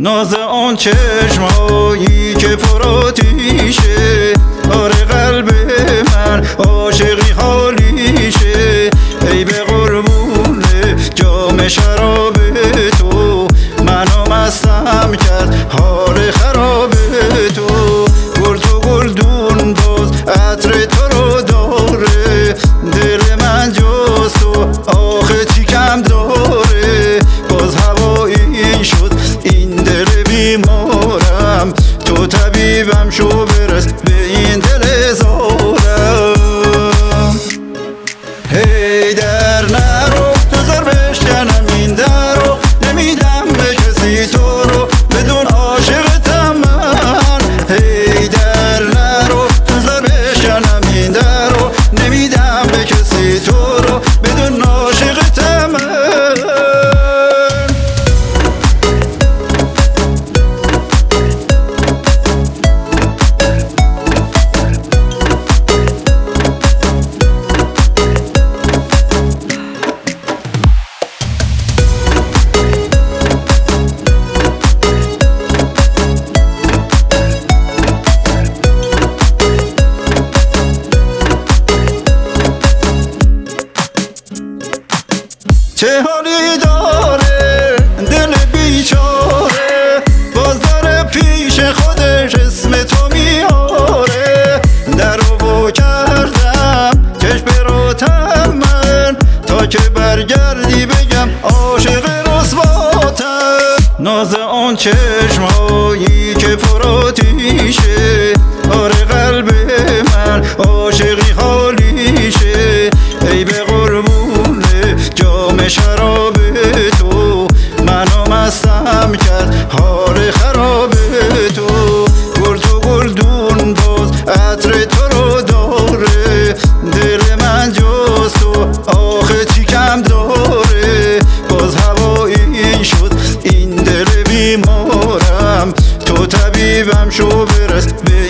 ناز آن چشمایی که پرآتیشه، آره قلب من عاشقی حالیشه. ای به قربون جام شراب تو، منو مستم کرد حال خراب تو. گل تو گلدون باز عطر تو رو داره، دل من جز تو آخه چی کم داره. باز هوایی شد این دل بیمارم، تو طبیبم شو برس به این دل زارم. هی در نرو بذار بشکنم این در رو، نمیدم به کسی تو رو بدون عاشقتم من. هی در نرو بذار بشکنم این در رو، نمیدم به کسی تو رو بدون عاشقتم من. چه حالی داره دل بیچاره، باز داره پیش خودش اسم تو میاره. در رو کردم چشم براتم من، تا که برگردی بگم عاشق رسواتم. ناز آن چشمایی که پرآتیشه، آره قلب من عاشقی حالیشه. ای به قربون جام شراب تو، منو مستم کرد حال خراب تو. گل تو گلدون باز عطر تو رو داره، دل من جز تو آخه چی کم داره. باز هوایی شد این دل بیمارم، تو طبیبم شو برس به